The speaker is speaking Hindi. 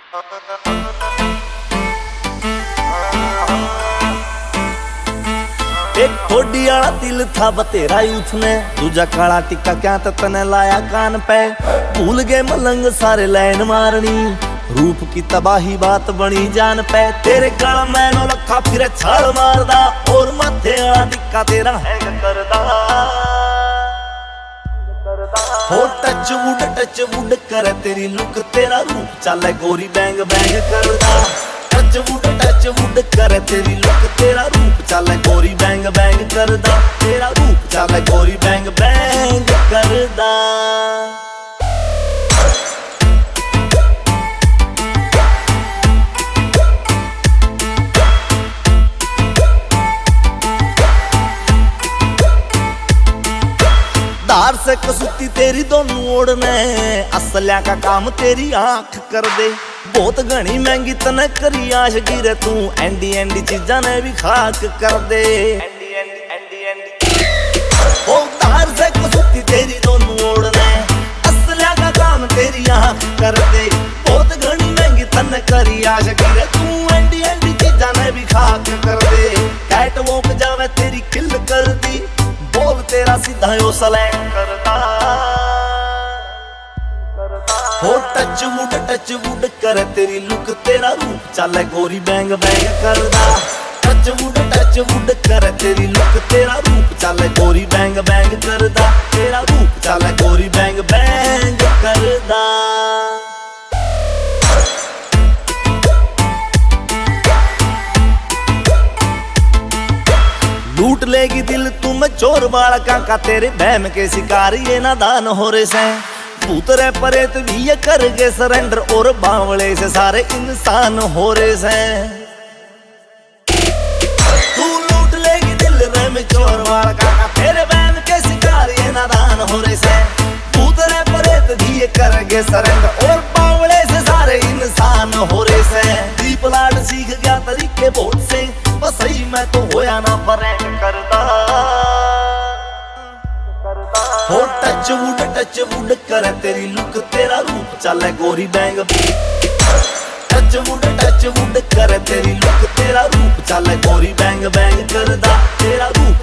एक ठोडी आला दिल था बतेरा यूथ ने, दूजा काला टिक्का क्या तने लाया कान पे। भूल गए मलंग सारे लाइन मारनी, रूप की तबाही बात बनी जान पे। तेरे गल मैनो लखा फिर छाल मारदा, और माथे आला टिक्का तेरा हैंग करदा। हो टच वुड करे तेरी लुक, तेरा रूप चले गोरी बैंग बैंग करदा। टच वुड करे तेरी लुक, तेरा रूप चले गोरी बैंग बैंग करदा। तेरा रूप चले गोरी बैंग बैंग करदा। धार से कसूती तेरी दोनों ओढ़ने, असल्या का काम तेरी आंख कर दे। बहुत घनी महंगी तने करी आशगी रे तू, एंडी एंडी चीजा ने भी खाक कर दे। ओ धार से कसूती तेरी दोनों ओढ़ने, असल्या का काम तेरी आंख कर दे। बहुत घनी महंगी तने करी आशगी रे तू, एंडी एंडी चीजा ने भी खाक कर दे। कैट वॉक जावे तेरी खिल कर दी, बोल तेरा सीधा यो सलैंग करदा। हो टच वुड करे तेरी लुक, तेरा रूप चले गोरी बैंग बैंग करदा। टच वुड करे तेरी लुक, तेरा रूप चले गोरी बैंग बैंग करदा। तेरा रूप चले गोरी बैंग बैंग करदा। लूट लेगी दिल तुम चोर बालका का, तेरे बहम के शिकारी ये नादान हो रे से। भूत रे परेत भी ये कर गए सरेंडर, और बावले से सारे इंसान हो रे से। तू लूट लेगी दिल रे में चोर बालका का, तेरे बहम के शिकारी ये नादान हो रे से। भूत रे परेत भी ये कर गए सरेंडर, और बावले से सारे इंसान हो रे से। दीप लाड सीख गया तरीके बहुत से, बस ही मैं तो होया ना फरेंग करदा। हो टच वुड करे तेरी लुक, तेरा रूप चले गोरी बैंग। टच वुड करे तेरी लुक, तेरा रूप चले गोरी बैंग बैंग करदा। तेरा रूप